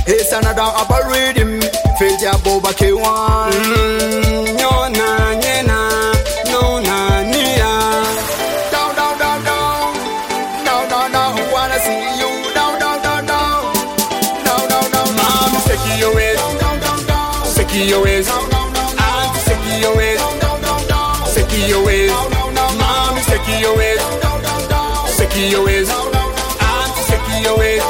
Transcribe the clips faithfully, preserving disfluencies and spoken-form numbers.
It's another upper rhythm. Feel your boba K one. Mm, no na nyena, no na nia. Down, down, down, down. Down, down, down. Wanna see you. Down, down, down, down. Down, down, down. Mom, seki your ways. Down, down, down. Seki your ways. Aunt, seki your ways. Seki your ways. Mom, seki your ways. Seki your ways. Aunt, seki your ways.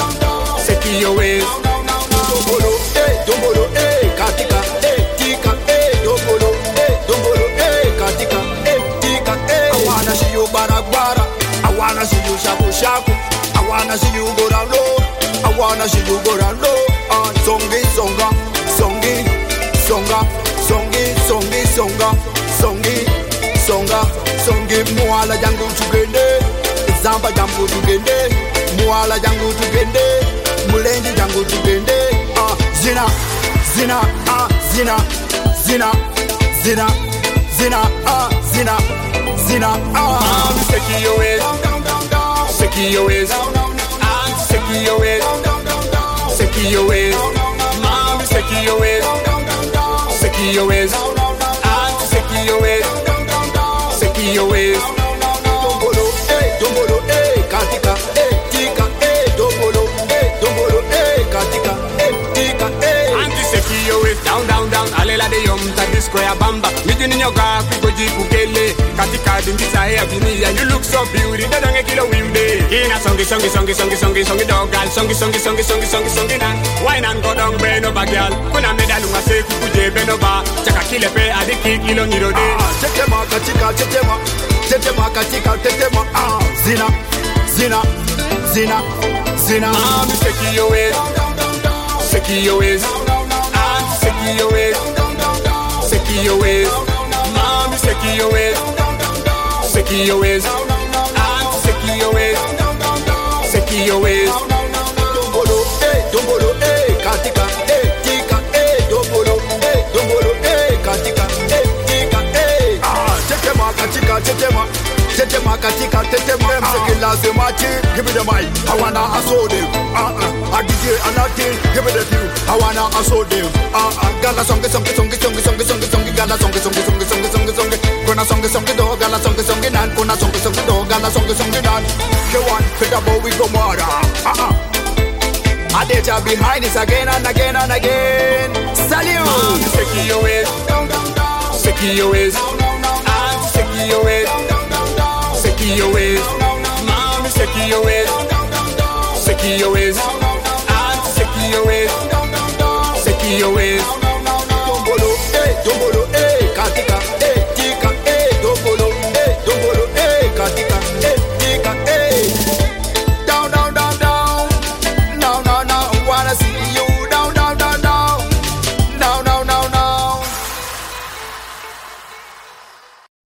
Seki your ways. Dombolo, eh, dombolo, eh, katika, eh, tika, eh, dombolo, eh, dombolo, eh, katika, eh, tika, eh. I wanna see you barabara, I wanna see you shaku shaku, I wanna see you go down low, I wanna see you go down low. Uh, songi, songa, songi, songa, songi, songi, songa, songi, songa, songi, muala jangu tugende, zamba jangu tugende, muala jangu tugende, mulenji jangu tugende. Uh, zina, zina, ah, uh, zina, zina, zina, zina, ah, uh, zina, zina, ah. Uh. Mom, seki your ways, seki your ways, aunt, seki your ways, seki your ways. Mom, seki your ways, seki your ways, aunt, seki your ways, seki your ways. Dombolo, eh, dombolo, eh, katika, eh, tika, eh, dombolo, eh, dombolo, eh, katika, eh, tika, eh. Auntie, seki your ways, down, down, down. Alela de yom ta square bamba. Mijini nyoka kugoji kukele. Katika dimbisa hea bini and you look so beauty. Dadonge kilo wimbe. Ina songi songi songi songi songi songi dog girl. Songi songi songi songi songi songi na. Wine and go down beno ba girl. Kuna medalunga se kukuje beno ba. Chaka kile pe adiki kilo nirode. Ah, tetema katika tetema, tetema katika tetema. Ah, zina, zina, zina, zina. Mom, seki your ways, seki your ways. Aunt, seki your ways, seki your ways. Mom, seki your ways, seki your ways. Aunt, seki your ways, seki your ways. Dombolo, eh, dombolo, eh, katika, eh, tika, eh, dombolo, eh, dombolo, eh, katika, eh, tika, eh. Ah, tetema katika tetema, tetema katika tetema. Msekila semati, give me the mic, I wanna assault them. Ah ah, I D J and nothing, give me the view, I wanna assault them. Ah ah, gala songe songe songe songe songe songe songe gala songe songe songe songe songe songe. Kuna songe songe do, gala songe songe nan, kuna songe songe do, gala songe songe nan. K one, fit up we go murder. Ah ah. I did you behind this again and again and again. Salute. Mom, seki your ways, seki your ways. Aunt, seki your ways, seki your ways. Mom, seki your ways, seki your ways. Aunt, seki your ways, seki your ways.